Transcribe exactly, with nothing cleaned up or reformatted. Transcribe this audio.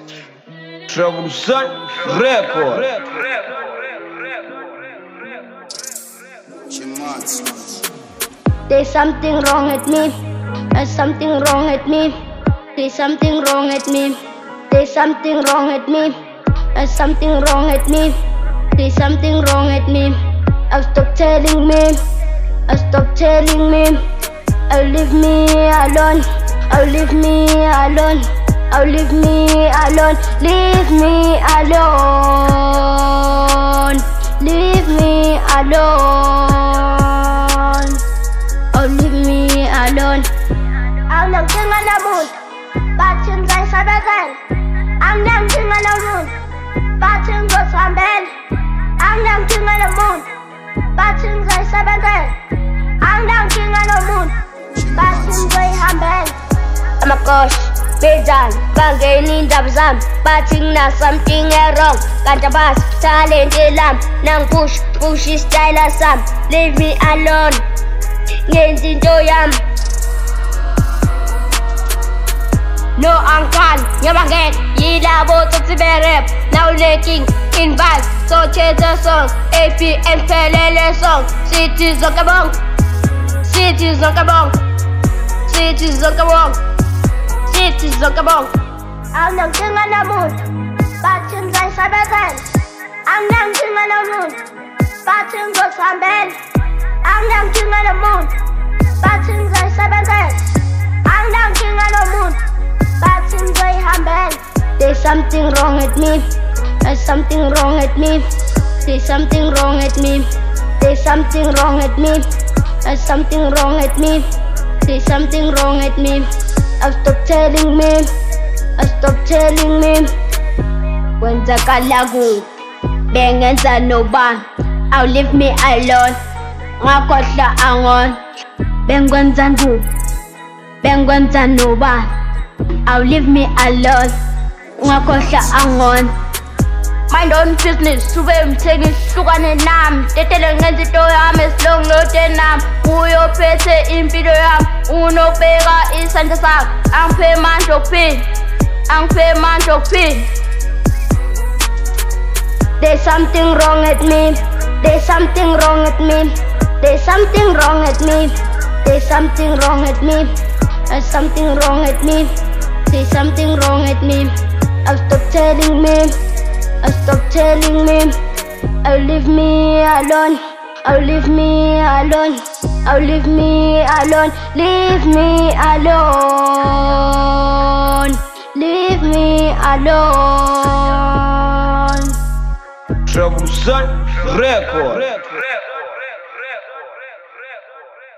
Revolution Record. There's something wrong with me. There's something wrong with me. There's something wrong with me. There's something wrong with me. There's something wrong with me. There's something wrong with me. Oh, stop telling me. Oh, stop telling me. Oh, leave me alone. Oh, leave me alone. Oh, leave me alone. Leave me alone. Leave me alone. Oh, leave me alone. Ang nagtingan na moon, batching guys sa bezel. Ang nagtingan na moon, batching go sa bel. Ang nagtingan na moon, batching guys sa bezel. Ang nagtingan na moon, batching go hambel. I'm a gosh, Bejan, Bangani Dabzam, batching na something wrong. Kantabas, talent ilam, nang push, push style asam. Leave me alone. Ngenzi njoyam. No angkan, nyamanget, yila boto tiberep. Now leking in vibe, so change the song. A P M pelele song. Cities on kabong, cities on kabong, cities on kabong, cities on kabong. Ang nagtingan na moon, batching guys sa bezel. Ang nagtingan na moon, batching go sa bel. Ang nagtingan na moon, batching guys sa bezel. Ang nagtingan na moon, batching go hambel. There's something wrong with me. There's something wrong with me. There's something wrong with me. There's something wrong with me. There's something wrong with me. There's something wrong with me. Oh, stop telling me. Oh, stop telling me. Wenza kalagu, bengenza noba. Oh, leave me alone. Ngakhohlwa angon. Bengwenza ndu. Bengwenza noba. Oh, leave me alone. Ngakhohlwa angon. Mind own business, sube mthengi hlukane nami. Tetele ngenza into yami esilongilode nami. Uyophethe impilo yami, unobheka isandla sami. Angiphe amandla okuphila, angiphe amandla okuphila. There's something wrong with me. There's something wrong with me. There's something wrong with me. There's something wrong with me. There's something wrong with me. There's something wrong with me. Oh, stop telling me. Oh, stop telling me. Oh, leave me alone. Oh, leave me alone. Oh, leave me alone. Leave me alone. Leave me alone. Revolution Record.